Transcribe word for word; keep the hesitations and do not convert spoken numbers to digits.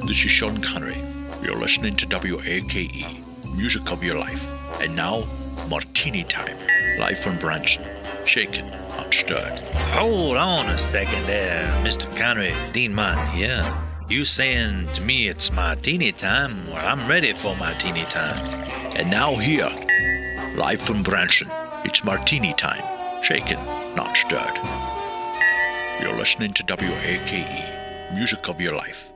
This is Sean Connery. You're listening to W A K E, Music of Your Life. And now, Martini Time, live from Branson. Shaken, not stirred. Hold on a second there, Mister Connery. Dean Martin here. You saying to me it's martini time? Well, I'm ready for martini time. And now here, live from Branson, it's Martini Time, shaken, not stirred. You're listening to W A K E, Music of Your Life.